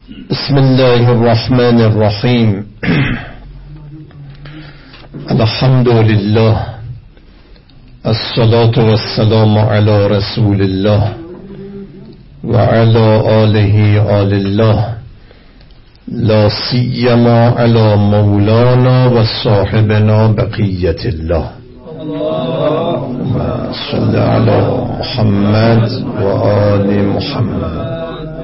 بسم الله الرحمن الرحیم. الحمد لله، الصلاة والسلام على رسول الله و علی آله آل الله، لا سیما علی مولانا و صاحبنا بقیت الله. اللهم صل علی محمد و آل محمد.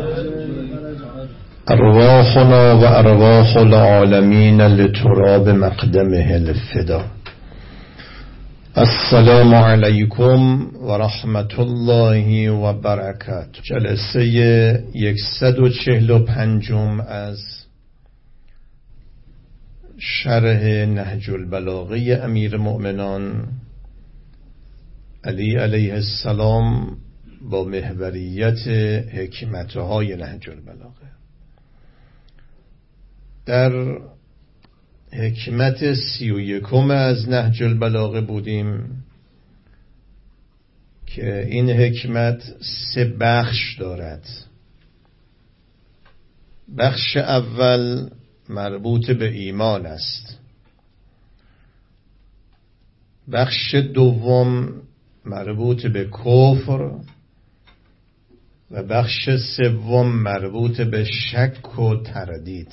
ارواحنا و ارواح العالمین لتراب مقدمه الفدا. السلام علیکم و رحمت الله و برکاته. جلسه 145 از شرح نهج البلاغه امیر مؤمنان علی علیه السلام با محوریت حکمتهای نهج البلاغه. در حکمت 31 از نهج البلاغه بودیم که این حکمت 3 بخش دارد. بخش اول مربوط به ایمان است، بخش دوم مربوط به کفر و بخش سوم مربوط به شک و تردید.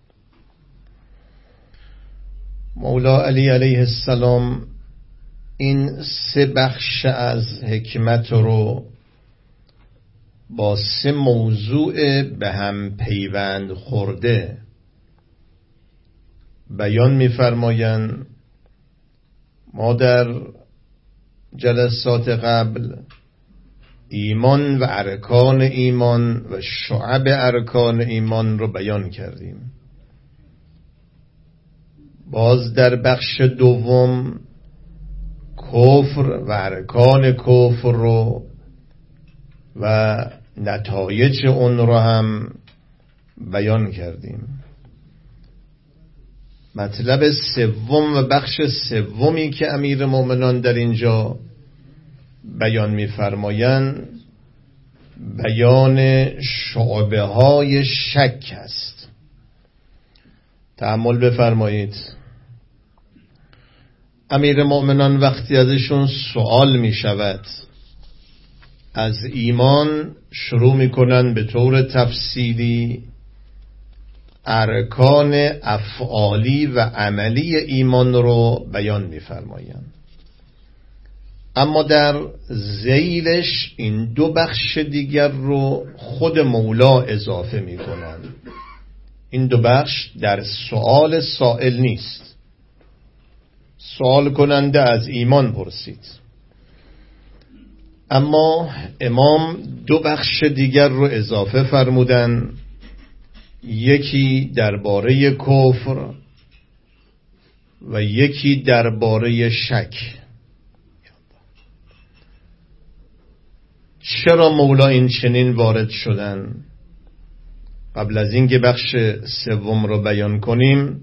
مولا علی علیه السلام این 3 بخش از حکمت رو با 3 موضوع به هم پیوند خورده بیان می‌فرمایند. ما در جلسات قبل ایمان و ارکان ایمان و شعب ارکان ایمان رو بیان کردیم. باز در بخش دوم کفر و ارکان کفر رو و نتایج اون رو هم بیان کردیم. مطلب سوم و بخش سومی که امیر مومنان در اینجا بیان می‌فرمایند بیان شعبه های شک است. تأمل بفرمایید. امیر مؤمنان وقتی ازشون سوال می شود از ایمان، شروع می کنن به طور تفصیلی ارکان افعالی و عملی ایمان رو بیان می فرماین. اما در ذیلش این 2 بخش دیگر رو خود مولا اضافه می کنن. این 2 بخش در سؤال سائل نیست. سوال کننده از ایمان پرسید، اما امام 2 بخش دیگر رو اضافه فرمودن. یکی درباره کفر و یکی درباره شک. چرا مولا این چنین وارد شدن؟ قبل از اینکه بخش سوم رو بیان کنیم،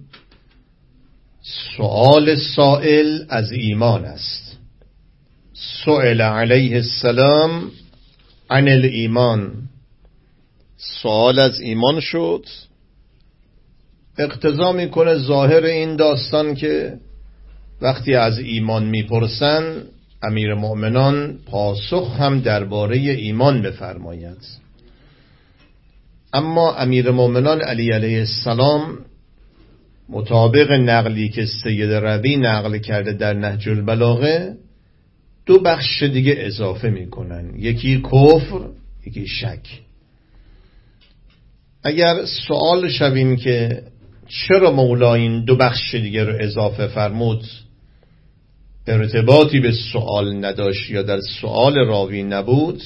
سؤال سائل از ایمان است. سئل علیه السلام عن الایمان، سؤال از ایمان شد. اقتضا میکنه ظاهر این داستان که وقتی از ایمان میپرسن امیر مؤمنان پاسخ هم درباره ایمان بفرماید. اما امیر مؤمنان علی علیه السلام مطابق نقلی که سید ربی نقل کرده در نهج البلاغه 2 بخش دیگه اضافه میکنن. یکی کفر، یکی شک. اگر سوال شویم که چرا مولا این 2 بخش دیگه رو اضافه فرمود، ارتباطی به سوال نداشت یا در سوال راوی نبود،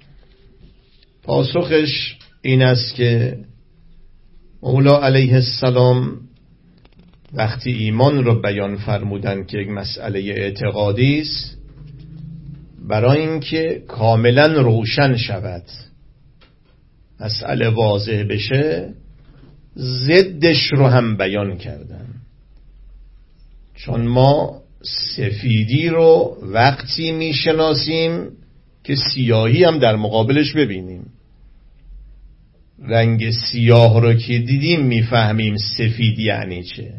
پاسخش این است که مولا علیه السلام وقتی ایمان رو بیان فرمودن که یک مسئله اعتقادی است، برای اینکه کاملا روشن شود، مسئله واضح بشه، ضدش رو هم بیان کردن. چون ما سفیدی رو وقتی میشناسیم که سیاهی هم در مقابلش ببینیم. رنگ سیاه رو که دیدیم میفهمیم سفید یعنی چه.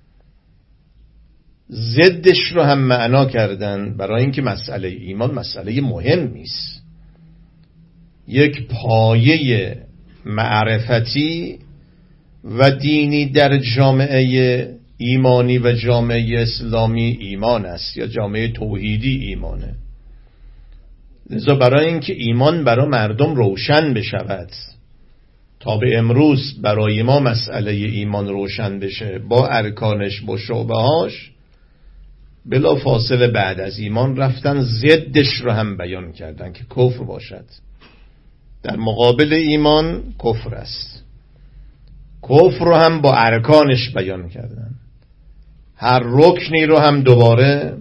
ضدش رو هم معنا کردن برای اینکه مسئله ایمان مسئله مهمی است. یک پایه معرفتی و دینی در جامعه ایمانی و جامعه اسلامی ایمان است، یا جامعه توحیدی ایمانه. لذا برای اینکه ایمان برای مردم روشن بشود، تا به امروز برای ما مسئله ایمان روشن بشه با ارکانش با شعبه‌هاش، بلا فاصله بعد از ایمان رفتن ضدش رو هم بیان کردن که کفر باشد. در مقابل ایمان کفر است. کفر رو هم با ارکانش بیان کردن. هر رکنی رو هم دوباره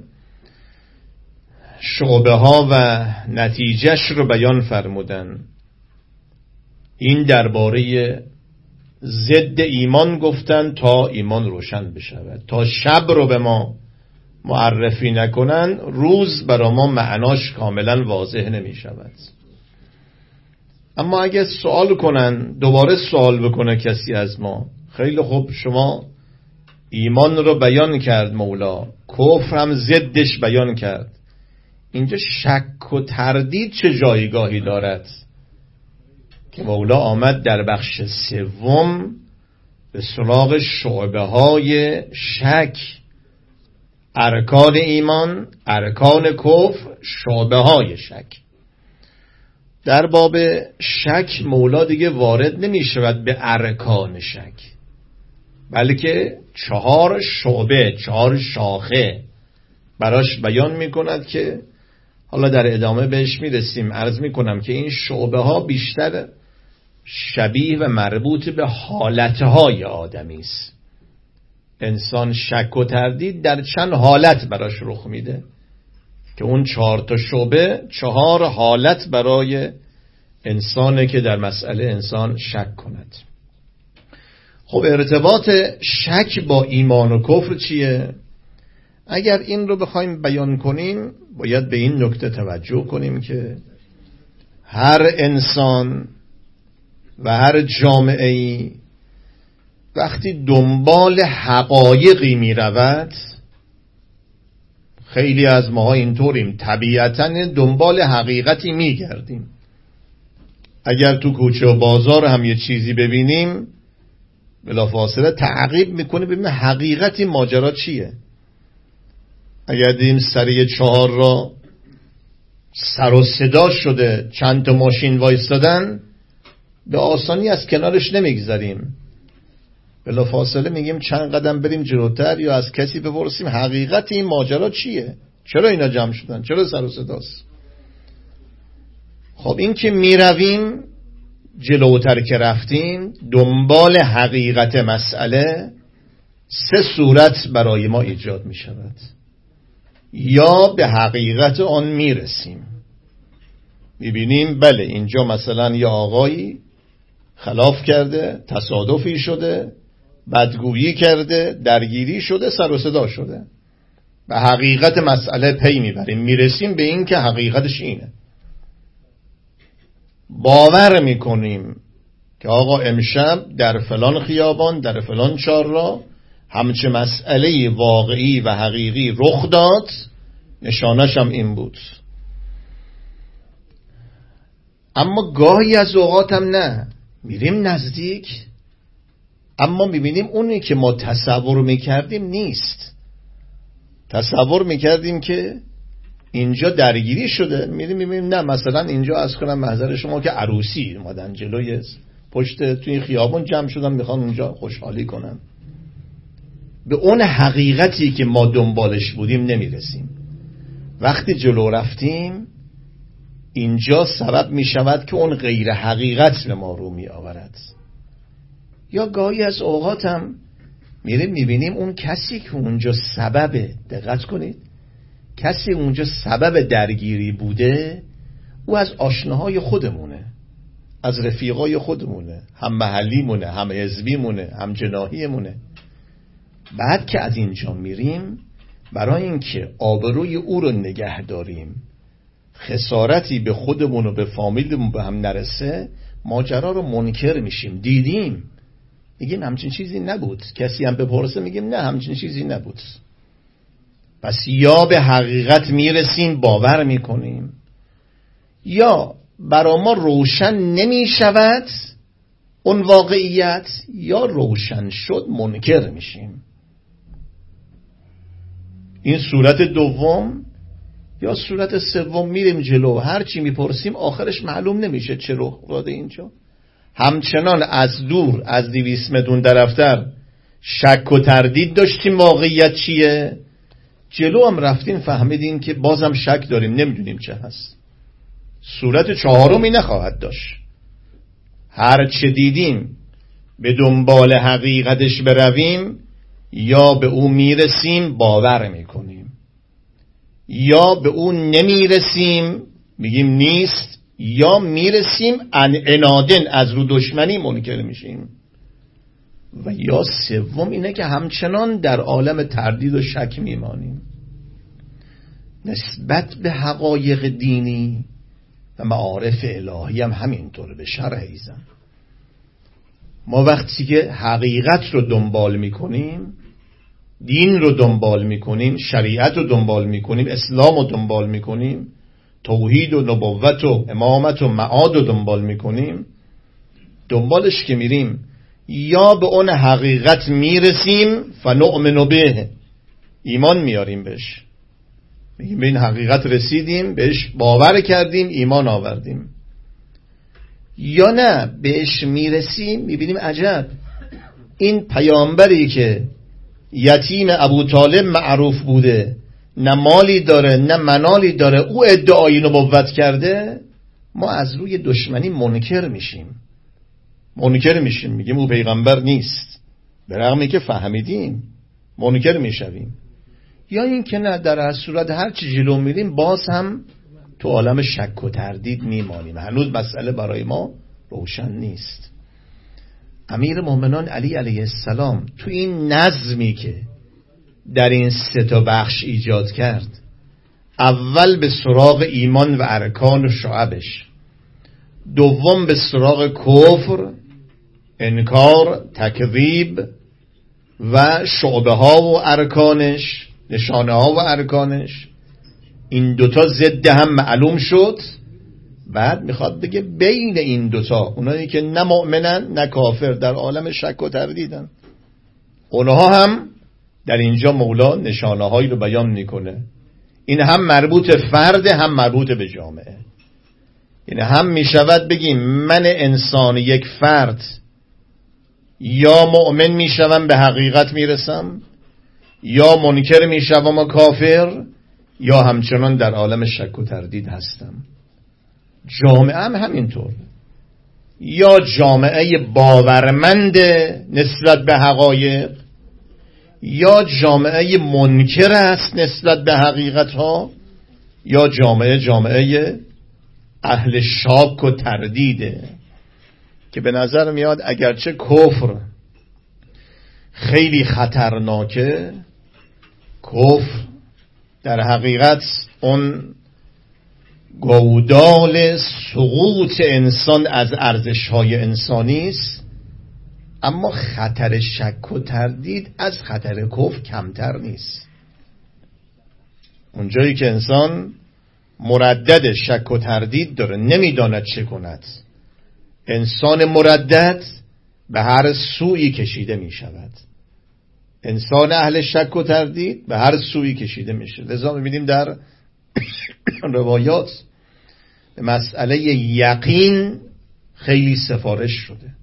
شعبه ها و نتیجهش رو بیان فرمودن. این درباره ضد ایمان گفتن تا ایمان روشن بشود. تا شب رو به ما معرفی نکنن، روز برای ما معناش کاملا واضح نمی شود. اما اگه سوال کنن، دوباره سوال بکنه کسی از ما، خیلی خوب شما ایمان رو بیان کرد مولا، کفر هم ضدش بیان کرد، اینجا شک و تردید چه جایگاهی دارد؟ که مولا آمد در بخش سوم به سراغ شعبه های شک، ارکان ایمان، ارکان کفر، شعبه های شک. در باب شک مولا دیگه وارد نمی شود به ارکان شک، بلکه 4 شعبه، 4 شاخه براش بیان می کند که حالا در ادامه بهش می رسیم. عرض می کنم که این شعبه ها بیشتر شبیه و مربوط به حالتهای آدمی است. انسان شک و تردید در چند حالت براش رخ میده که اون 4 تا شعبه 4 حالت برای انسانه که در مسئله انسان شک کند. خب ارتباط شک با ایمان و کفر چیه؟ اگر این رو بخوایم بیان کنیم باید به این نکته توجه کنیم که هر انسان و هر جامعه‌ای وقتی دنبال حقایقی می رود، خیلی از ماها اینطوریم، طبیعتاً دنبال حقیقتی می گردیم. اگر تو کوچه و بازار هم یه چیزی ببینیم بلافاصله تعقیب میکنه ببینیم حقیقتی ماجرا چیه. اگر دیدیم سر 4 را سر و صدا شده، چند تا ماشین وایستادن، به آسانی از کنارش نمیگذاریم، بلافاصله میگیم چند قدم بریم جلوتر یا از کسی بپرسیم حقیقت این ماجرا چیه، چرا اینا جمع شدن، چرا سر و صداست. خب این که میرویم جلوتر که رفتیم دنبال حقیقت مسئله، 3 صورت برای ما ایجاد میشود. یا به حقیقت آن میرسیم، میبینیم بله اینجا مثلا یه آقایی خلاف کرده، تصادفی شده، بدگویی کرده، درگیری شده، سر و صدا شده، به حقیقت مسئله پی میبریم، میرسیم به این که حقیقتش اینه. باور میکنیم که آقا امشب در فلان خیابان در فلان چهارراه همچه مسئله واقعی و حقیقی رخ داد، نشانش هم این بود. اما گاهی از اوقات هم نه، میریم نزدیک اما میبینیم اونی که ما تصور میکردیم نیست. تصور میکردیم که اینجا درگیری شده، میریم میبینیم نه، مثلا اینجا از کنم محضر شما که عروسی اومدن جلوی پشت توی خیابون جمع شدن میخوان اونجا خوشحالی کنن. به اون حقیقتی که ما دنبالش بودیم نمیرسیم. وقتی جلو رفتیم اینجا سبب میشود که اون غیر حقیقت به ما رو می آورد. یا گاهی از اوقات هم میریم میبینیم اون کسی که اونجا سبب، دقت کنید، کسی اونجا سبب درگیری بوده او از آشناهای خودمونه، از رفیقای خودمونه، هم محلی مونه، هم حزبی مونه، هم جناحی مونه. بعد که از اینجا میریم برای اینکه آبروی او رو نگه داریم، خسارتی به خودمون و به فامیلمون به هم نرسه، ماجرا رو منکر میشیم، دیدیم، میگیم همچین چیزی نبود. کسی هم بپرسه میگیم نه همچین چیزی نبود. پس یا به حقیقت میرسیم باور میکنیم، یا برای ما روشن نمیشود اون واقعیت، یا روشن شد منکر میشیم. این صورت دوم. یا صورت سوم میریم جلو، هر چی میپرسیم آخرش معلوم نمیشه چه رخ داده اینجا. همچنان از دور، از 200 متر درافتر شک و تردید داشتیم واقعیت چیه، جلو هم رفتیم فهمیدیم که بازم شک داریم، نمیدونیم چه هست. صورت چهارمی نخواهد داشت. هر چه دیدیم به دنبال حقیقتش برویم، یا به او میرسیم باور میکنیم، یا به او نمیرسیم میگیم نیست، یا میرسیم عنادن از رو دشمنی منکر میشیم. و یا سوم اینه که همچنان در عالم تردید و شک میمانیم نسبت به حقایق دینی و معارف الهی. هم همینطوره به شرح ایزن. ما وقتی که حقیقت رو دنبال میکنیم، دین رو دنبال میکنیم، شریعت رو دنبال میکنیم، اسلام رو دنبال میکنیم، توحید و نبوت و امامت و معاد رو دنبال میکنیم، دنبالش که میریم یا به اون حقیقت میرسیم فنؤمن به، ایمان میاریم بهش، میگیم به این حقیقت رسیدیم، بهش باور کردیم، ایمان آوردیم، یا نه بهش میرسیم میبینیم عجب این پیامبری که یتیم ابو طالب معروف بوده، نه مالی داره نه منالی داره، او ادعای نبوت کرده، ما از روی دشمنی منکر میشیم، میگیم او پیغمبر نیست، به رغمی که فهمیدیم منکر میشویم. یا این که نه، در هر صورت هر چی جلو میریم باز هم تو عالم شک و تردید میمانیم، هنوز مسئله برای ما روشن نیست. امیر مومنان علی علیه السلام تو این نظمی که در این 3 بخش ایجاد کرد، اول به سراغ ایمان و ارکان و شعبش، دوم به سراغ کفر، انکار، تکذیب و شعبه ها و ارکانش، نشانه ها و ارکانش، این دوتا ضد هم معلوم شد. بعد میخواد بگه بین این دوتا اونایی که نه مؤمنن نه کافر در عالم شک و تردیدن، اونها هم در اینجا مولا نشانه هایی رو بیان میکنه. این هم مربوط فرد هم مربوط به جامعه. این هم میشود بگیم من انسان یک فرد یا مؤمن میشوم به حقیقت میرسم، یا منکر میشوم و کافر، یا همچنان در عالم شک و تردید هستم. جامعه هم همینطور، یا جامعه باورمند نسبت به حقایق، یا جامعه منکر است نسبت به حقیقت ها، یا جامعه اهل شاک و تردیده که به نظر میاد اگرچه کفر خیلی خطرناکه، کفر در حقیقت اون گودال سقوط انسان از ارزش‌های انسانی است، اما خطر شک و تردید از خطر کفر کمتر نیست. اونجایی که انسان مردد شک و تردید داره، نمیداند چه کند، انسان مردد به هر سویی کشیده می شود. انسان اهل شک و تردید به هر سویی کشیده می شود. لذا می‌بینیم در روایات به مسئله یقین خیلی سفارش شده،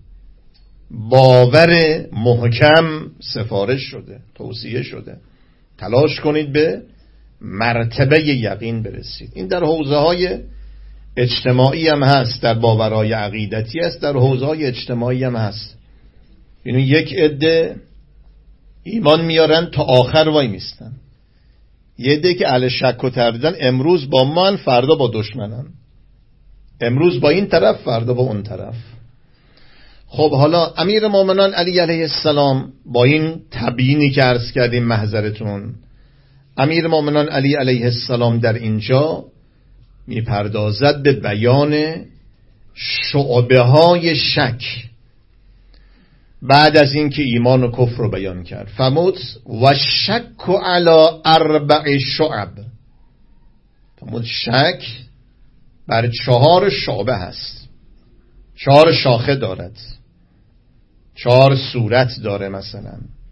باور محکم سفارش شده، توصیه شده، تلاش کنید به مرتبه یقین برسید. این در حوزه های اجتماعی هم هست، در باورهای عقیدتی هست، در حوزه های اجتماعی هم هست. یعنی یک عده ایمان میارن تا آخر وای میستن، یه عده که اهل شک و تردیدن، امروز با من فردا با دشمنن، امروز با این طرف فردا با اون طرف. خب حالا امیر مومنان علی علیه السلام با این تبیینی که عرض کردیم محضرتون، امیر مومنان علی علیه السلام در اینجا میپردازد به بیان شعبه های شک بعد از این که ایمان و کفر رو بیان کرد. فرمود و شک علی 4 شعب. فرمود شک بر 4 شعبه هست، 4 شاخه دارد، 4 صورت داره. مثلا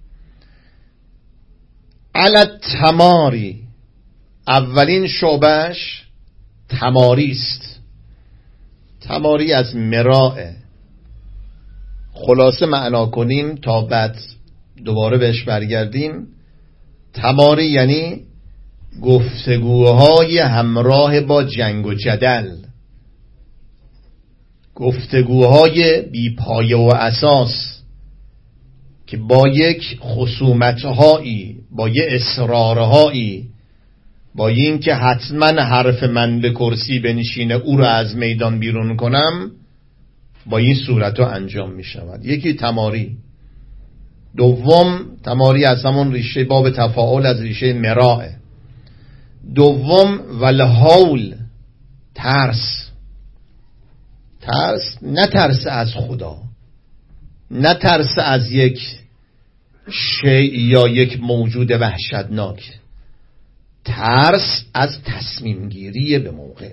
علی تماری، اولین شعبهش تماری است. تماری از مراء. خلاصه معنا کنیم تا بعد دوباره بهش برگردیم. تماری یعنی گفتگوهای همراه با جنگ و جدل، گفتگوهای بی پایه و اساس که با یک خصومتهایی، با یک اصرارهایی، با این که حتما حرف من به کرسی بنشینه او رو از میدان بیرون کنم، با این صورت ها انجام می شود. یکی تماری. دوم تماری از همون ریشه باب تفاعل از ریشه مرائه. دوم والهول، ترس. ترس نه ترس از خدا، نه ترس از یک شیء یا یک موجود وحشتناک، ترس از تصمیم گیری به موقع.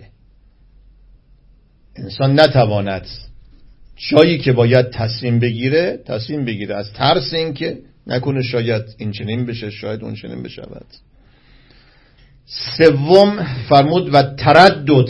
انسان نتواند جایی که باید تصمیم بگیره از ترس این که نکنه شاید این چنین بشه، شاید اون چنین بشود. سوم فرمود و تردد،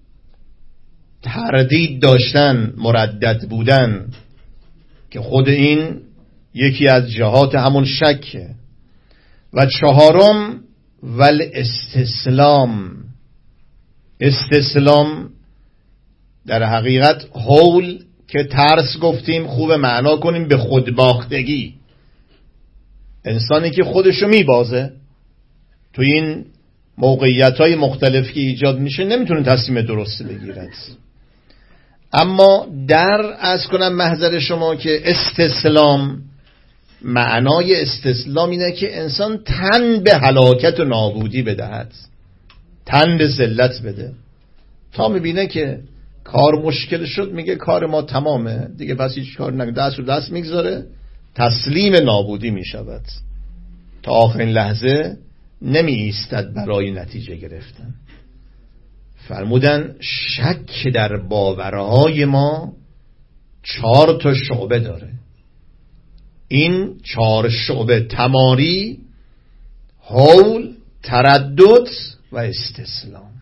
تردید داشتن، مردد بودن، که خود این یکی از جهات همون شکه. و چهارم ول استسلام. استسلام در حقیقت هول که ترس گفتیم، خوب معنا کنیم به خودباختگی. انسانی که خودشو میبازه تو این موقعیت‌های مختلف که ایجاد میشه نمیتونه تصمیم درست بگیرد. اما در از کنم محضر شما که استسلام، معنای استسلام اینه که انسان تن به هلاکت و نابودی بدهد، تن به ذلت بده، تا میبینه که کار مشکل شد میگه کار ما تمامه دیگه، پس هیچ کار نکنه، دست رو دست میگذاره، تسلیم نابودی میشود، تا آخرین لحظه نمی ایستد برای نتیجه گرفتن. فرمودن شک در باورهای ما 4 تا شعبه داره. این 4 شعبه تماری، هول، تردد و استسلام.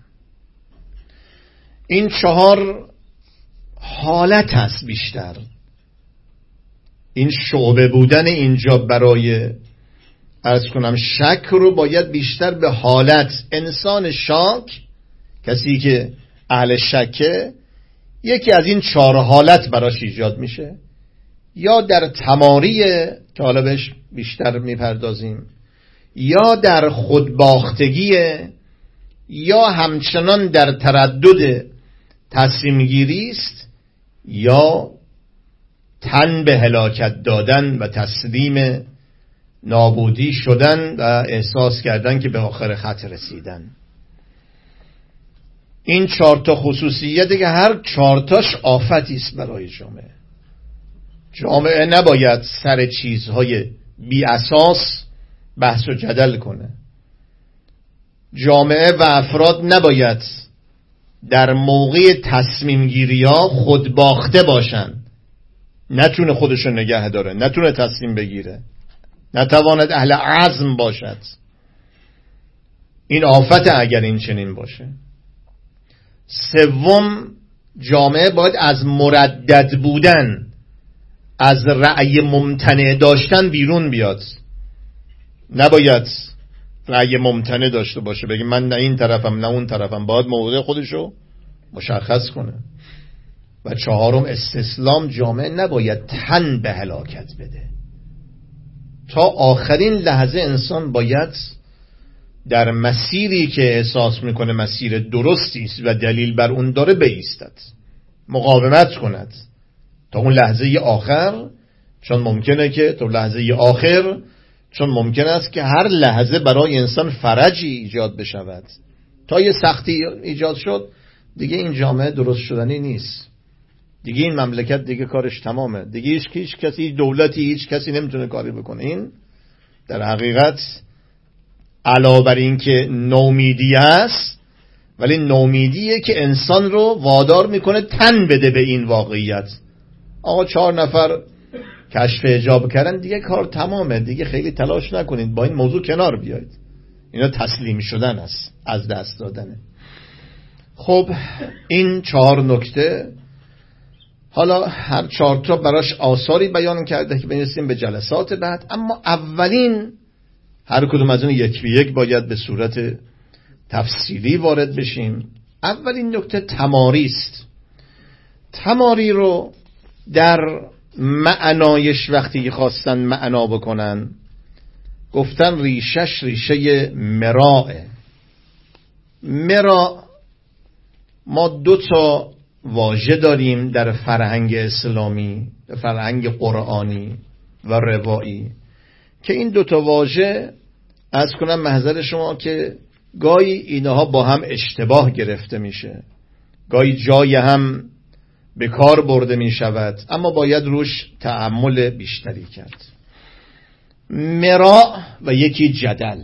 این 4 حالت هست بیشتر. این شعبه بودن اینجا برای عرض کنم شک رو باید بیشتر به حالت انسان شاک، کسی که اهل شکه، یکی از این 4 حالت براش ایجاد میشه. یا در تماری که حالا بهش بیشتر میپردازیم، یا در خودباختگی، یا همچنان در تردد تصمیم گیری است، یا تن به هلاکت دادن و تسلیم نابودی شدن و احساس کردن که به آخر خط رسیدن. این 4 تا خصوصیت که هر 4 تاش آفتی است برای جامعه. جامعه نباید سر چیزهای بی اساس بحث و جدل کنه. جامعه و افراد نباید در موقع تصمیم گیری ها خودباخته باشن، نتونه خودشو نگه داره، نتونه تصمیم بگیره، نتواند اهل عزم باشد. این آفت اگر این چنین باشه. سوم، جامعه باید از مردد بودن، از رأی ممتنع داشتن بیرون بیاد. نباید رأی ممتنع داشته باشه، بگه من نه این طرفم نه اون طرفم، باید موضع خودشو مشخص کنه. و چهارم استسلام، جامعه نباید تن به هلاکت بده. تا آخرین لحظه انسان باید در مسیری که احساس میکنه مسیر درستی است و دلیل بر اون داره بایستد، مقاومت کند تا اون لحظه آخر، چون ممکنه که تا لحظه آخر، چون ممکن است که هر لحظه برای انسان فرجی ایجاد بشود. تا یه سختی ایجاد شد دیگه این جامعه درست شدنی نیست. دیگه این مملکت دیگه کارش تمامه، دیگه هیچ کسی، دولتی، هیچ کسی نمیتونه کاری بکنه. این در حقیقت علاوه بر این که نومیدی است، ولی نومیدیه که انسان رو وادار میکنه تن بده به این واقعیت. آقا 4 نفر کشف حجاب کردن، دیگه کار تمامه، دیگه خیلی تلاش نکنید، با این موضوع کنار بیایید. اینا تسلیم شدن است، از دست دادنه. خب این 4 نکته، حالا هر 4 تا براش آثاری بیان کرده که برسیم به جلسات بعد. اما اولین، هر کدوم از اون یک به یک باید به صورت تفصیلی وارد بشیم. اولین نکته تماری است. تماری رو در معنایش وقتی خواستن معنا بکنن گفتن ریشش ریشه مراء. مراء، ما 2 تا واژه داریم در فرهنگ اسلامی، در فرهنگ قرآنی و روایی، که این 2 تا واژه از کنم محضر شما که گاهی اینها با هم اشتباه گرفته میشه، گاهی جای هم به کار برده می شود، اما باید روش تأمل بیشتری کرد. مراء و یکی جدل،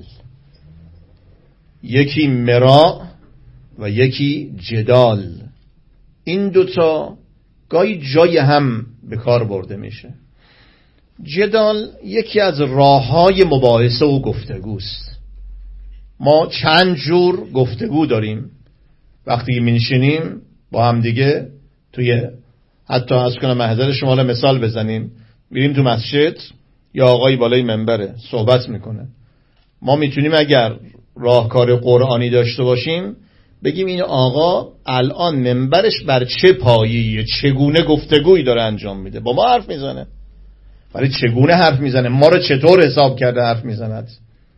یکی مراء و یکی جدال، این 2 تا گاهی جای هم به کار برده میشه. جدال یکی از راه‌های مباحثه و گفتگوست. ما چند جور گفتگو داریم وقتی می‌نشینیم با هم دیگه، توی حتی از کنم محضر شما مثال بزنیم، میریم تو مسجد، یا آقایی بالای منبره صحبت میکنه، ما میتونیم اگر راهکار قرآنی داشته باشیم بگیم این آقا الان منبرش بر چه پایه‌ایه، چگونه گفتگویی داره انجام میده، با ما حرف میزنه، ولی چگونه حرف میزنه، ما رو چطور حساب کرده حرف میزند.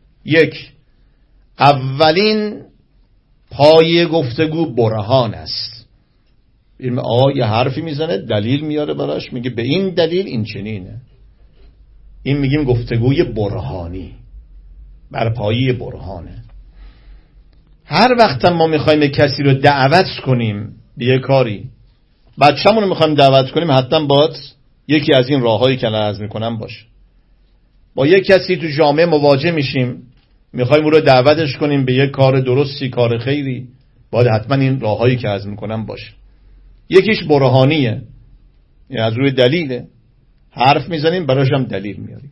اولین پایه گفتگو برهان است. این آقا یه حرفی میزنه، دلیل میاره براش، میگه به این دلیل این چنینه. این میگیم گفتگوی برهانی، بر پایه برهانه. هر وقت ما میخوایم کسی رو دعوت کنیم به یه کاری، بچه‌مون رو میخوایم دعوت کنیم، حتما باید یکی از این راههایی که عرض میکنم باشه. با یک کسی تو جامعه مواجه میشیم، میخوایم او رو دعوتش کنیم به یک کار درستی، کار خیری، باید حتما این راههایی که عرض میکنم باشه. یکیش برهانیه، یعنی از روی دلیله، حرف میزنیم براش هم دلیل میاریم.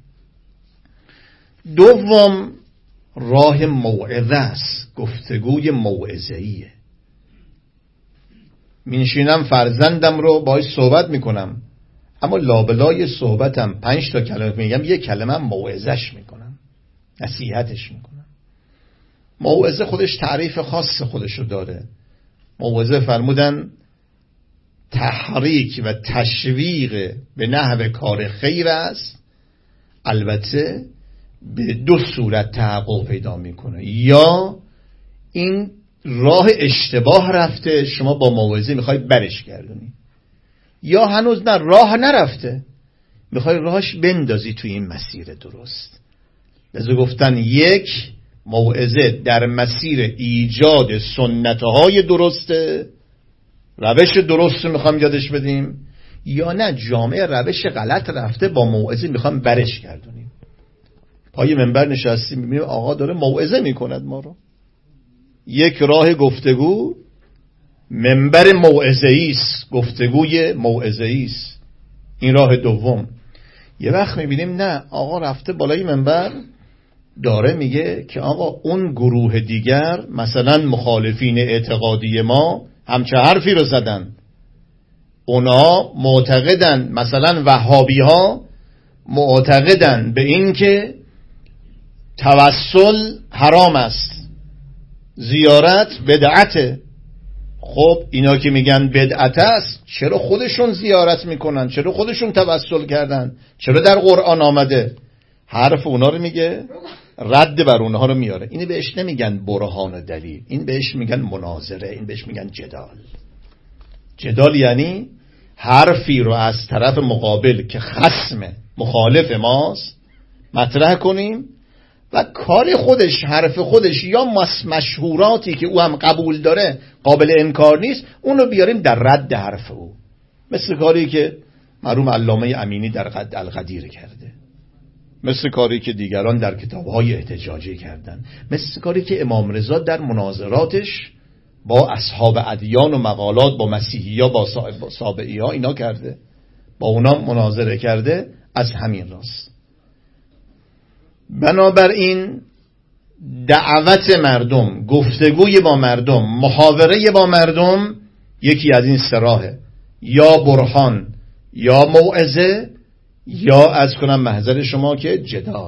دوم راه موعظه است، گفتگوی موعظه‌ایه. میشینم فرزندم رو باهاش صحبت میکنم، اما لابلای صحبتم 5 تا کلمه میگم، یک کلمه موعظه‌اش میکنم، نصیحتش میکنم. موعظه خودش تعریف خاص خودشو داره. موعظه فرمودن تحریک و تشویق به نحو کار خیر است، البته به 2 صورت تحقق پیدا میکنه. یا این راه اشتباه رفته، شما با موعظه میخوای برش گردونی، یا هنوز نه، راه نرفته، میخوای راهش بندازی توی این مسیر درست. لذا گفتن یک موعظه در مسیر ایجاد سنتهای درسته، روش درست رو میخوام یادش بدیم، یا نه جامعه روش غلط رفته، با موعظه میخوام برش گردونیم. پای منبر نشستیم میبینیم آقا داره موعظه میکند ما رو. یک راه گفتگو منبر موعظه‌ای است، گفتگوی موعظه‌ای است. این راه دوم. یه وقت میبینیم نه، آقا رفته بالای منبر داره میگه که آقا اون گروه دیگر، مثلا مخالفین اعتقادی ما، همچه حرفی رو زدن. اونا معتقدن، مثلا وهابی ها معتقدن به این که توسل حرام است، زیارت بدعته. خب اینا که میگن بدعت است، چرا خودشون زیارت میکنن؟ چرا خودشون توسل کردن؟ چرا در قرآن آمده؟ حرف اونا رو میگه، رد بر اونها رو میاره. این بهش نمیگن برهان و دلیل، این بهش میگن مناظره، این بهش میگن جدال. جدال یعنی حرفی رو از طرف مقابل که خصم مخالف ماست مطرح کنیم و کار خودش، حرف خودش یا مشهوراتی که او هم قبول داره قابل انکار نیست، اون رو بیاریم در رد حرف او. مثل کاری که مرحوم علامه امینی در القدیر کرده، مثل کاری که دیگران در کتاب‌های احتجاجی کردن، مثل کاری که امام رضا در مناظراتش با اصحاب ادیان و مقالات با مسیحی‌ها با سابعی‌ها اینا کرده، با اونا مناظره کرده. از همین راست بنابراین دعوت مردم، گفتگوی با مردم، محاوره با مردم یکی از این سه راهه، یا برهان یا موعظه یا از کنم محضر شما که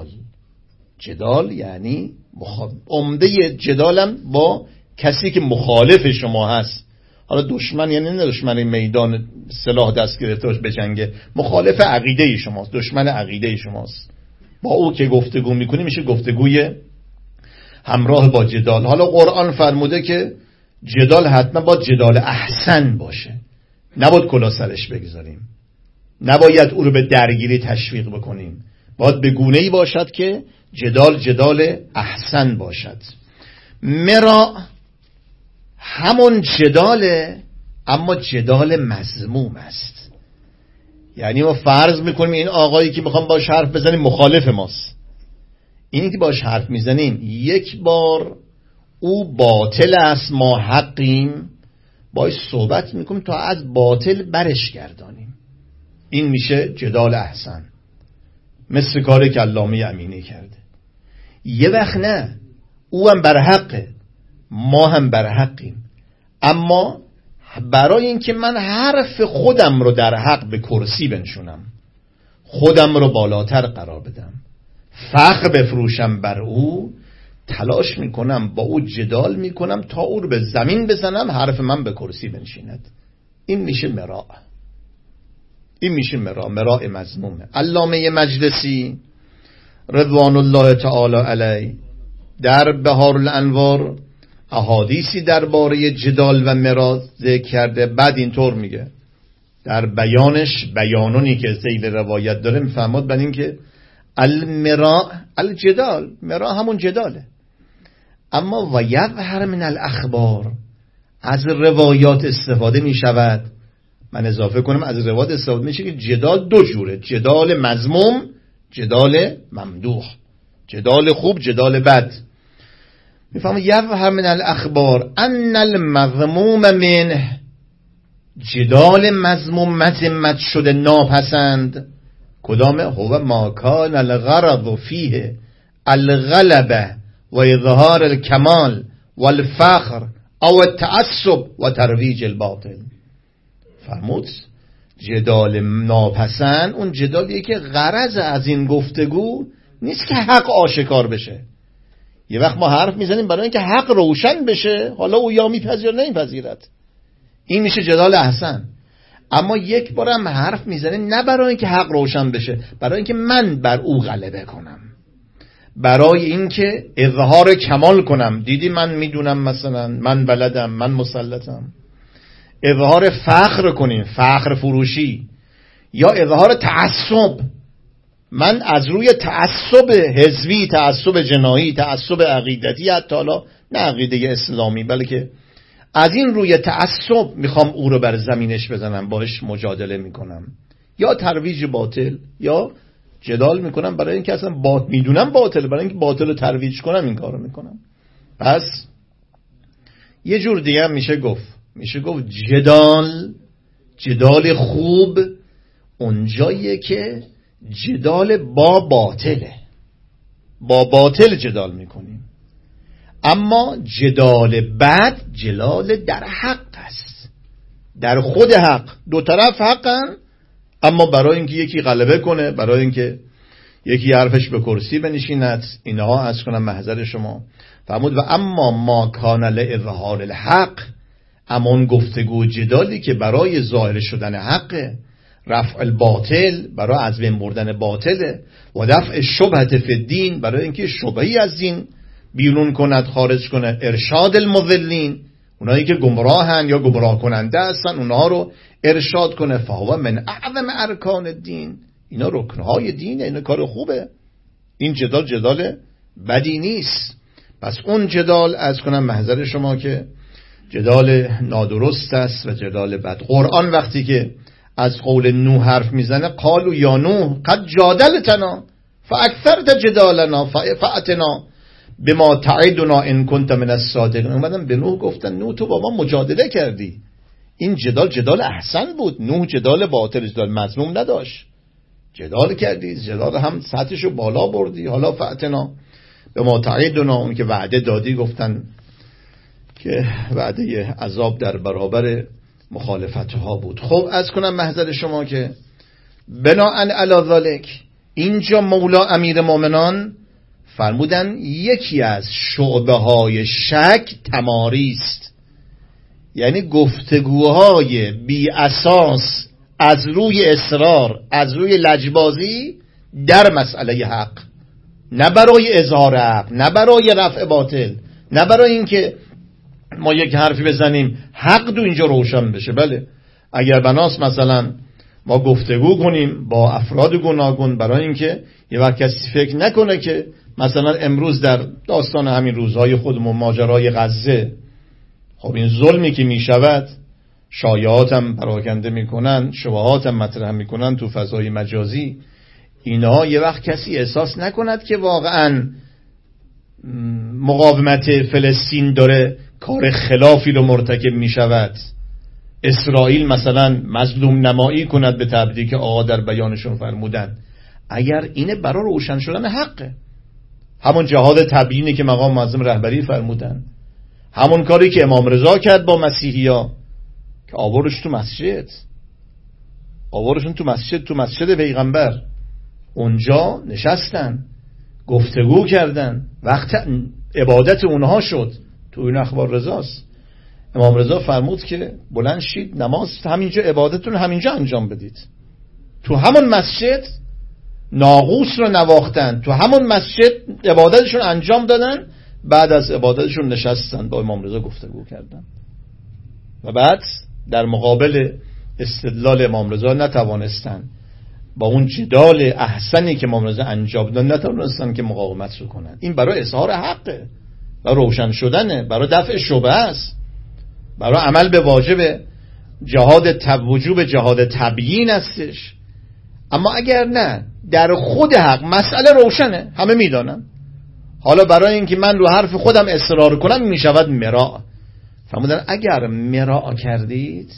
جدال یعنی عمده جدالم با کسی که مخالف شما هست. حالا دشمن یعنی نه دشمن میدان سلاح دست گرفته باش بجنگه، مخالف عقیده شماست، دشمن عقیده شماست، با او که گفتگو میکنی میشه گفتگوی همراه با جدال. حالا قرآن فرموده که جدال حتما با جدال احسن باشه، نباید کلا سرش بگذاریم، نباید او رو به درگیری تشویق بکنیم، باید به گونه‌ای باشد که جدال احسن باشد. مرا همون جداله، اما جدال مذموم است. یعنی ما فرض میکنیم این آقایی که میخوام باش حرف بزنیم مخالف ماست، اینی که باش حرف میزنیم یک بار او باطل است ما حقیم، باش صحبت میکنیم تا از باطل برش گردانیم. این میشه جدال احسن، مثل کاری که علامه امینی کرده. یه وقت نه، او هم بر حقه، ما هم بر حقیم، اما برای اینکه من حرف خودم رو در حق به کرسی بنشونم، خودم رو بالاتر قرار بدم، فخر بفروشم بر او، تلاش میکنم با او جدال میکنم تا او رو به زمین بزنم، حرف من به کرسی بنشیند. این میشه مراء، این میشه مراء مذمومه. علامه مجلسی رضوان الله تعالی علیه در بهار الانوار احادیثی درباره جدال و مراء ذکر کرده. بعد اینطور میگه در بیانش، بیانونی که ذیل روایت داره، میفهمد بر این که المراء الجدال، مراء همون جداله، اما و یظهر من الاخبار، از روایات استفاده میشود. من اضافه کنم از روایات استفاده میشه که جدال دو جوره، جدال مذموم، جدال ممدوح، جدال خوب، جدال بد. میفهمم یظهر من الاخبار ان المذموم منه، جدال مذموم مذمت شده ناپسند کدامه؟ هو ما کان الغرض فیه الغلبه و اظهار الکمال والفخر او التعصب و ترویج الباطل. فرمود جدال ناپسند اون جدالیه که غرض از این گفتگو نیست که حق آشکار بشه. یه وقت ما حرف میزنیم برای اینکه حق روشن بشه، حالا او یا میپذیر نمیپذیرد، این میشه جدال احسن. اما یک بارم حرف میزنیم نه برای اینکه حق روشن بشه، برای اینکه من بر او غلبه کنم، برای اینکه اظهار کمال کنم. دیدی من میدونم، مثلا من بلدم، من مسلطم. اظهار فخر کنیم، فخر فروشی، یا اظهار تعصب. من از روی تعصب حزبی، تعصب جناحی، تعصب عقیدتی، حتی حالا نه عقیده اسلامی، بلکه از این روی تعصب میخوام او رو بر زمینش بزنم، باش مجادله میکنم، یا ترویج باطل، یا جدال میکنم برای اینکه اصلا میدونم باطل، برای اینکه باطل رو ترویج کنم این کارو میکنم. پس یه جور دیگه هم میشه گفت جدال خوب اونجاییه که جدال با باطله، با باطل جدال میکنیم. اما جدال بد جدال در حق است، در خود حق، دو طرف حقن، اما برای اینکه یکی غلبه کنه، برای اینکه یکی حرفش به کرسی بنشیند، اینها از کنم محضر شما. فرمود و اما ما کان لاظهار الحق، اما اون گفتگو جدالی که برای ظاهر شدن حق، رفع الباطل، برای از بین بردن باطله، و دفع شبهه فی الدین، برای اینکه شبهی از دین بیرون کند، خارج کنه، ارشاد المضلین، اونایی که گمراهن یا گمراه کننده هستن اونها رو ارشاد کنه. فهو من اعظم ارکان الدین، اینا رکنهای دینه، اینا کار خوبه. این جدال بدی نیست. پس اون جدال از کنم محضر شما که جدال نادرست است و جدال بد. قرآن وقتی که از قول نوح حرف میزنه قالوا یا نوح قد جادلتنا فاکثرت جدالنا فاتنا بما تعدنا ان كنت من الصادقین. اومدن به نوح گفتن نوح تو با ما مجادله کردی، این جدال احسن بود، نوح جدال باطل جدال مذموم نداشت، جدال کردی، جدال هم سطحشو بالا بردی، حالا فاتنا بما تعدنا، اون که وعده دادی. گفتن که وعده عذاب در برابر مخالفتها بود. خب از کنم محضر شما که بناءً علی ذلک اینجا مولا امیر مومنان فرمودن یکی از شعبه های شک تماری است، یعنی گفتگوهای بی اساس از روی اصرار، از روی لجبازی در مسئله حق، نه برای اظهار حق، نه برای رفع باطل، نه برای اینکه ما یک حرفی بزنیم حق دو اینجا روشن بشه. بله اگر بناس مثلا ما گفتگو کنیم با افراد گوناگون برای اینکه یه وقت کسی فکر نکنه که مثلا امروز در داستان همین روزهای خودمون ماجرای غزه، خب این ظلمی که میشود شایعات هم پراکنده میکنن، شبهات هم مطرح میکنن تو فضای مجازی، اینا یه وقت کسی احساس نکند که واقعا مقاومت فلسطین داره کار خلافی رو مرتکب میشود، اسرائیل مثلا مظلوم نمایی کند به تعبیری که آقا در بیانشون فرمودن. اگر اینه برای روشن شدن حقه، همون جهاد تبیینی که مقام معظم رهبری فرمودن، همون کاری که امام رضا کرد با مسیحیا که آوردش تو مسجد، آوردشون تو مسجد پیغمبر، اونجا نشستن گفتگو کردن، وقت عبادت اونها شد. تو این اخبار رضاست، امام رضا فرمود که بلند شید نماز همینجا، عبادتون همینجا انجام بدید. تو همون مسجد ناقوس رو نواختن، تو همون مسجد عبادتشون انجام دادن، بعد از عبادتشون نشستن با امام رضا گفتگو کردن و بعد در مقابل استدلال امام رضا نتوانستن با اون جدال احسنی که امام رضا انجام دادن نتوانستن که مقاومت رو کنن. این برای اظهار حقه، برای روشن شدنه، برای دفع شبهه است، برای عمل به واجب وجوب جهاد تبیین استش. اما اگر نه در خود حق مسئله روشنه، همه میدانن، حالا برای اینکه من رو حرف خودم اصرار کنم میشود مراء. فرمودن اگر مراء کردید،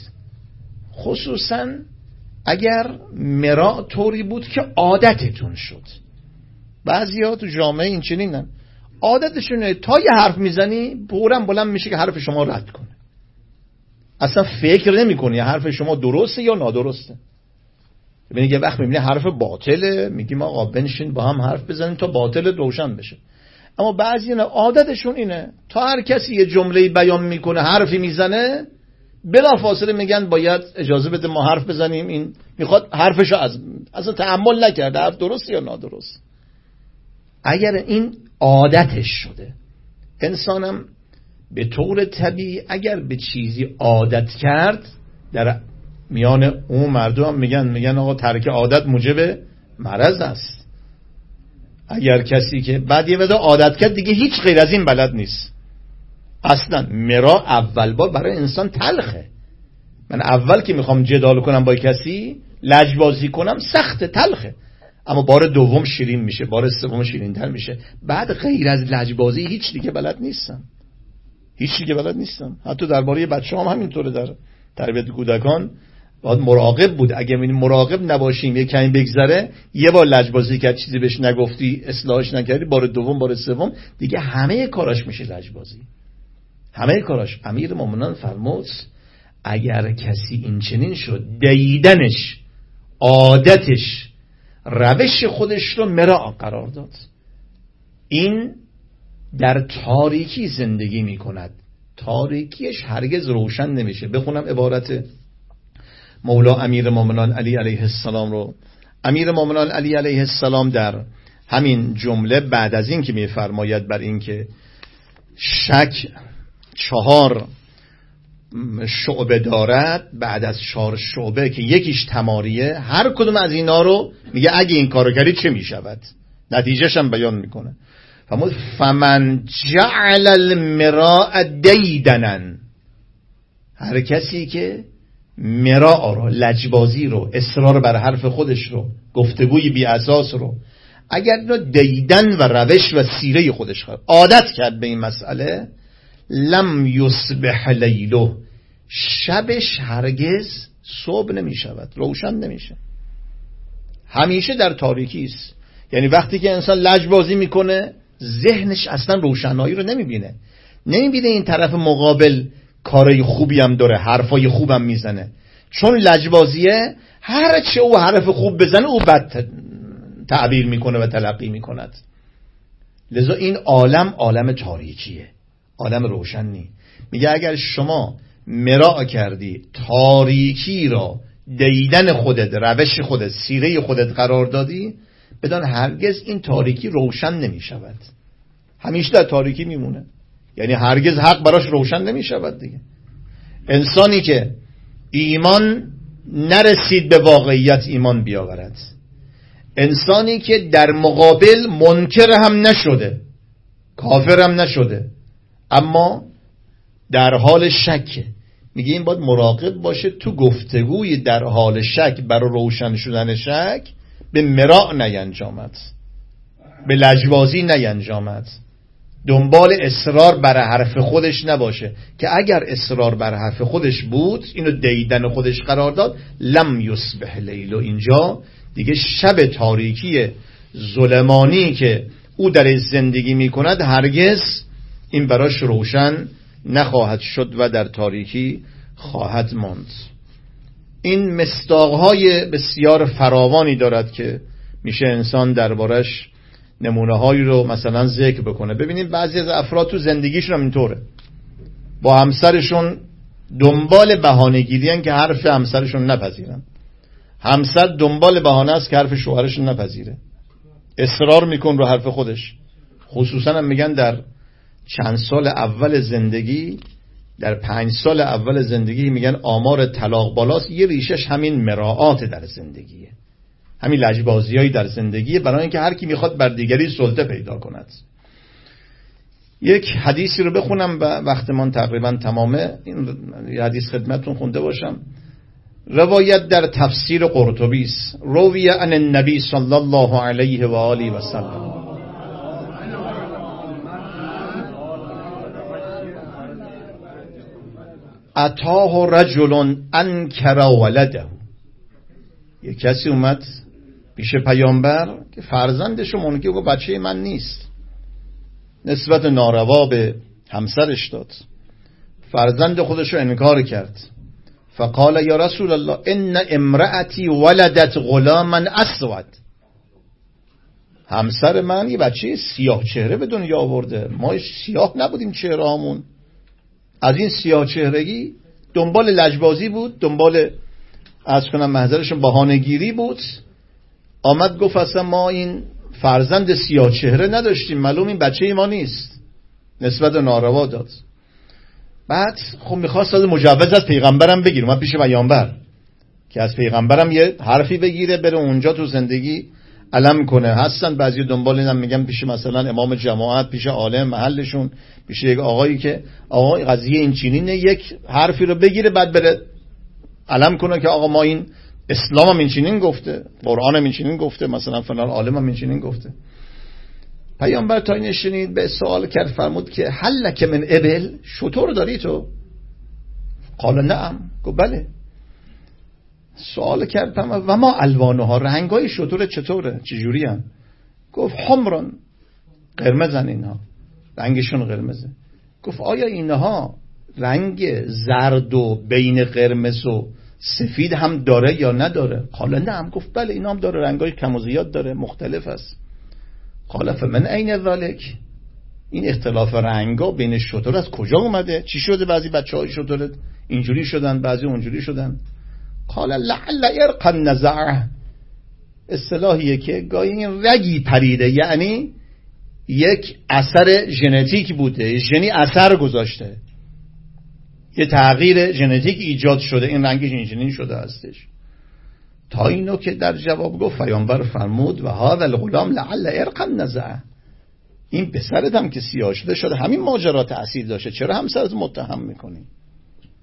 خصوصا اگر مراء طوری بود که عادتتون شد، بعضیا تو جامعه این چنینن، عادتشونه تا یه حرف میزنی پورم بلند میشه که حرف شما رد کنه، اصلا فکر نمی کنی حرف شما درسته یا نادرسته. ببینید یه وقت میبینی حرف باطله، میگیم آقا بنشین با هم حرف بزنیم تا باطل روشن بشه. اما بعضی عادتشون اینه تا هر کسی یه جمله بیان میکنه، حرفی میزنه، بلافاصله میگن باید اجازه بده ما حرف بزنیم، این میخواد حرفشو اصلا تأمل نکرده حرف درست یا نادرست. اگر این عادتش شده، انسانم به طور طبیعی اگر به چیزی عادت کرد، در میان اون مردم میگن آقا ترک عادت موجب مرض است. اگر کسی که بعد یه مقدار عادت کرد دیگه هیچ غیر از این بلد نیست اصلا. مرا اول بار برای انسان تلخه. من اول که میخوام جدال کنم با کسی، لجبازی کنم، سخت تلخه، اما بار دوم شیرین میشه، بار سوم شیرین تر میشه. بعد غیر از لجبازی هیچ دیگه بلد نیستم. حتی درباره بچه‌هام همینطوره، در تربیت کودکان باید مراقب بود. اگه مراقب نباشیم یک کمی بگذره، یه بار لجبازی کرد چیزی بهش نگفتی، اصلاحش نکردی، بار دوم بار سوم دیگه همه کاراش میشه لجبازی، همه کاراش. امیر مومنان فرمود اگر کسی این چنین شد، دیدنش، عادتش، روش خودش رو مراء قرار داد، این در تاریکی زندگی میکند، تاریکیش هرگز روشن نمیشه. بخونم عبارت مولا امیر مومنان علی علیه السلام رو. امیر مومنان علی علیه السلام در همین جمله بعد از این که میفرماید بر این که شک 4 شعبه دارد، بعد از 4 شعبه که یکیش تماریه، هر کدوم از اینا رو میگه اگه این کارو کردی چه میشود، نتیجهش هم بیان میکنه. فرمود فمن جعل المراء دیدنن، هر کسی که مراء رو، لجبازی رو، اصرار بر حرف خودش رو، گفتگوی بی اساس رو، اگر اینو دیدن و روش و سیره خودش عادت کرد به این مسئله، لم یصبح لیله، شبش هرگز صبح نمی شود، روشن نمیشه، همیشه در تاریکی است. یعنی وقتی که انسان لجبازی میکنه ذهنش اصلا روشنایی رو نمیبینه این طرف مقابل کارای خوبی هم داره، حرفای خوبم میزنه، چون لجبازیه هر چه او حرف خوب بزنه او بد تعبیر میکنه و تلقی میکند. لذا این عالم تاریکیه، عالم روشن نی. میگه اگر شما مراء کردی، تاریکی را دیدن خودت، روش خودت، سیره خودت قرار دادی، بدان هرگز این تاریکی روشن نمی شود، همیشه در تاریکی میمونه. یعنی هرگز حق براش روشن نمی شود دیگه. انسانی که ایمان نرسید به واقعیت ایمان بیاورد، انسانی که در مقابل منکر هم نشده، کافر هم نشده، اما در حال شک، میگه این باید مراقب باشه تو گفتگوی در حال شک برای روشن شدن شک به مراء نینجامد، به لجبازی نینجامد، دنبال اصرار بر حرف خودش نباشه که اگر اصرار بر حرف خودش بود، اینو دیدن خودش قرار داد، لم یصبح لیل، اینجا دیگه شب تاریکی ظلمانی که او در زندگی میکند هرگز این براش روشن نخواهد شد و در تاریکی خواهد ماند. این مصداقهای بسیار فراوانی دارد که میشه انسان دربارش نمونه هایی رو مثلا ذکر بکنه. ببینیم بعضی از افراد تو زندگیشون هم اینطوره، با همسرشون دنبال بهانه‌گیریان که حرف همسرشون نپذیرن، همسر دنبال بهانه است که حرف شوهرشون نپذیره، اصرار میکن رو حرف خودش. خصوصا هم میگن در چند سال اول زندگی، در 5 سال اول زندگی میگن آمار طلاق بالاست. یه ریشش همین مراعات در زندگیه، همین لجبازیایی در زندگیه، برای اینکه هر کی میخواد بر دیگری سلطه پیدا کند. یک حدیثی رو بخونم و وقتمان تقریبا تمامه. این حدیث خدمتتون خونده باشم. روایت در تفسیر قرطبی است. روی عن النبی صلی الله علیه و آله و سلم اتاه رجل انکر ولده، یک کسی اومد پیش پیامبر که فرزندش رو منکر گفت بچه من نیست، نسبت ناروا به همسرش داد، فرزند خودش رو انکار کرد. فقال یا رسول الله ان امرأتی ولدت غلاما اسود، همسر من یه بچه سیاه چهره به دنیا آورده، ما سیاه نبودیم چهرهامون، از این سیاه چهرگی دنبال لجبازی بود، دنبال از کنم محضرشون بهانه‌گیری بود، آمد گفت اصلا ما این فرزند سیاه چهره نداشتیم، معلوم این بچه ما نیست، نسبت ناروا داد. بعد خب میخواست از مجوز از پیغمبرم بگیره، من پیش پیامبر که از پیغمبرم یه حرفی بگیره بره اونجا تو زندگی علم کنه. هستن بعضی دنبال اینم میگم پیش مثلا امام جماعت، پیش عالم محلشون، پیش یک آقایی که آقا قضیه این چینینه، یک حرفی رو بگیره بعد بره علم کنه که آقا ما این اسلام هم این چینین گفته، قرآن هم این چینین گفته، مثلا فلان عالم هم این چینین گفته. پیامبر تا این شنید به سوال کرد، فرمود که هل لک من ابل، شتر داری تو؟ قال نعم، گفت بله. سوال کرد و ما الوانها، رنگای شتر چطوره، چجوری هم؟ گفت حمرن، قرمزن اینها، رنگشون قرمزه. گفت آیا اینها رنگ زرد و بین قرمز و سفید هم داره یا نداره؟ قال نعم، گفت بله اینا هم داره، رنگای کم و زیاد داره، مختلف است. قال فمن این ذلک، این اختلاف رنگا بین شتر از کجا اومده؟ چی شده بعضی بچهای شتر اینجوری شدن بعضی اونجوری شدن؟ قال لعل ارقا نزعه، اصطلاحیه که گاهی این رگی پریده، یعنی یک اثر ژنتیک بوده، ژنی اثر گذاشته، یه تغییر ژنتیک ایجاد شده، این رنگش اینجوری شده هستش. تا اینو که در جواب گفت پیامبر فرمود و هذا الغلام لعل ارقا نزعه، این پسرت هم که سیاه شده همین ماجرا تأثیر داشته، چرا همسرت متهم میکنی؟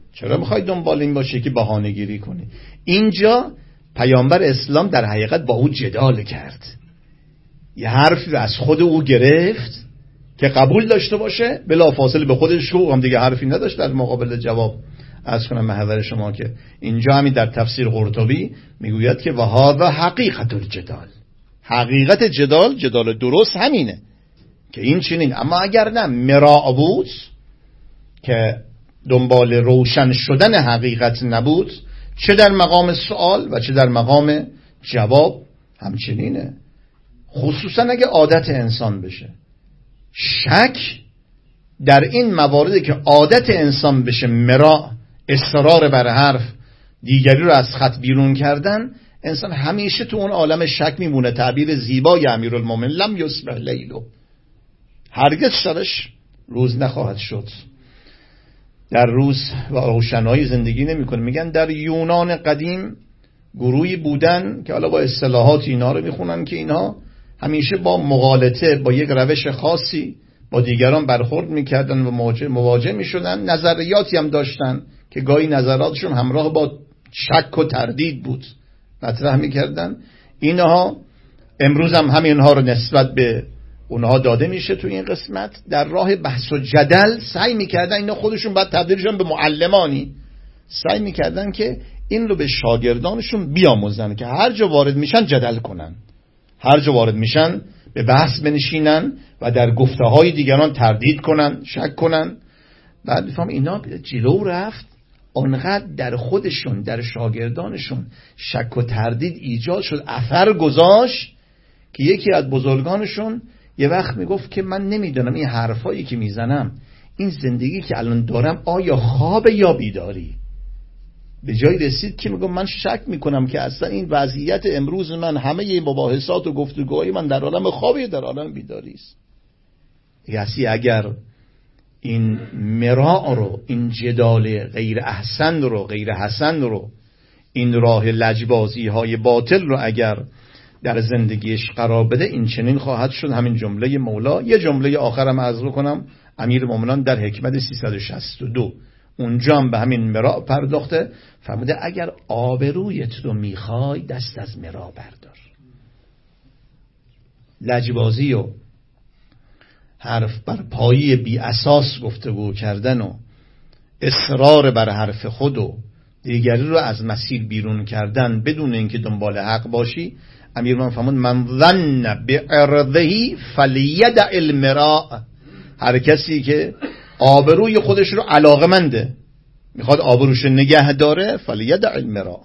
چرا میخوای دنبال این باشه که بهانه گیری کنی؟ اینجا پیامبر اسلام در حقیقت با او جدال کرد، یه حرفی از خود او گرفت که قبول داشته باشه، بلافاصله به خودش گفت، هم دیگه حرفی نداشت در مقابل جواب. عرض کنم محور شما که اینجا همین در تفسیر قرطبی میگوید که وهذا حقیقت الجدال، حقیقت جدال درست همینه که این چنین. اما اگر نه مراع بود که دنبال روشن شدن حقیقت نبود، چه در مقام سوال و چه در مقام جواب همچنینه. خصوصا اگه عادت انسان بشه شک در این مواردی که عادت انسان بشه، مراع، اصرار بر حرف، دیگری رو از خط بیرون کردن، انسان همیشه تو اون عالم شک میمونه. تعبیر زیبای امیرالمومنین لم یصبح لیلو، هرگز شبش روز نخواهد شد. در روز و روشنایی زندگی نمیکنه. میگن در یونان قدیم گروهی بودن که حالا با اصطلاحات اینا رو میخونن که اینها همیشه با مغالطه، با یک روش خاصی با دیگران برخورد میکردن و مواجه میشدن. نظریاتی هم داشتن که گاهی نظراتشون همراه با شک و تردید بود، مطرح میکردن. اینها امروز هم همینها رو نسبت به اونها داده میشه. تو این قسمت در راه بحث و جدل سعی میکردن، اینا خودشون بعد تبدیلشون به معلمانی، سعی میکردن که این رو به شاگردانشون بیاموزن که هر جا وارد میشن جدل کنن، هر جا وارد میشن به بحث بنشینن و در گفته‌های دیگران تردید کنن، شک کنن. بعد میفهم اینا جلو رفت، اونقدر در خودشون، در شاگردانشون شک و تردید ایجاد شد، اثر گذاشت که یکی از بزرگانشون یه وقت میگفت که من نمیدونم این حرفایی که میزنم، این زندگی که الان دارم آیا خواب یا بیداری. به جای رسید که میگم من شک میکنم که اصلا این وضعیت امروز من، همه این مباحثات و گفتگوهای من در عالم خوابی، در عالم بیداری است. یعنی اگر این مراع رو، این جدال غیر احسن رو، غیر حسن رو، این راه لجبازی های باطل رو اگر در زندگیش قرار بده، این چنین خواهد شد. همین جمله مولا. یه جمله آخرم عرض کنم، امیر مومنان در حکمت 362 اونجا هم به همین مراع پرداخته، فرموده اگر آبرویت رو میخوای دست از مراع بردار. لجبازی و حرف بر پایی بی اساس گفتگو کردن و اصرار بر حرف خود و دیگری رو از مسیر بیرون کردن بدون اینکه دنبال حق باشی، امیر من فرمود من ظن بعرضه فلیدع المراء، هر کسی که آبروی خودش رو علاقمنده، میخواد آبروش نگه داره، فلیدع المراء،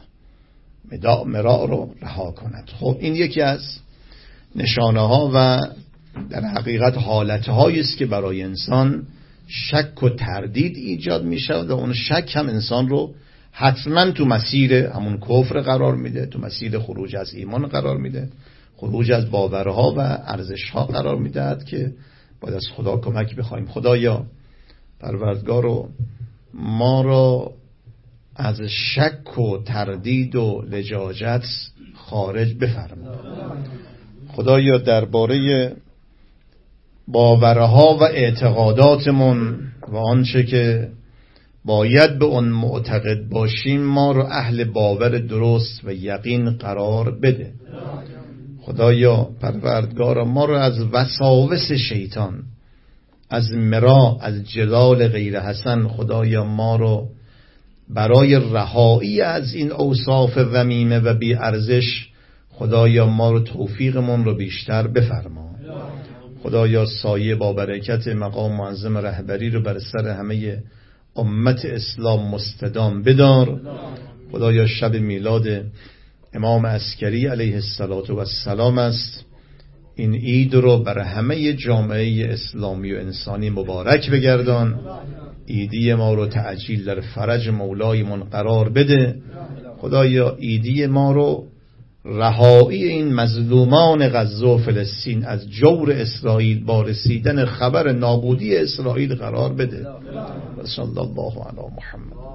مراء رو رها کند. خب این یکی از نشانه ها و در حقیقت حالتهایی است که برای انسان شک و تردید ایجاد میشه و اون شک هم انسان رو حتما تو مسیر همون کفر قرار میده، تو مسیر خروج از ایمان قرار میده، خروج از باورها و ارزشها قرار میده که باید از خدا کمک بخوایم. خدایا پروردگارو ما را از شک و تردید و لجاجت خارج بفرما. خدایا درباره باورها و اعتقاداتمون و آنچه که باید به اون معتقد باشیم ما رو اهل باور درست و یقین قرار بده. خدایا پروردگار ما رو از وساوس شیطان، از مراء، از جدال غیر حسن، خدایا ما رو برای رهایی از این اوصاف ذمیمه و بی ارزش، خدایا ما رو توفیقمون رو بیشتر بفرما. خدایا سایه با برکت مقام معظم رهبری رو بر سر همه امت اسلام مستدام بدار. خدایا شب میلاد امام عسکری علیه السلام است، این عید رو بر همه جامعه اسلامی و انسانی مبارک بگردان. عیدی ما رو تعجیل در فرج مولایمون قرار بده. خدایا عیدی ما رو رهایی این مظلومان غزه و فلسطین از جور اسرائیل با رسیدن خبر نابودی اسرائیل قرار بده. صلی الله علی محمد.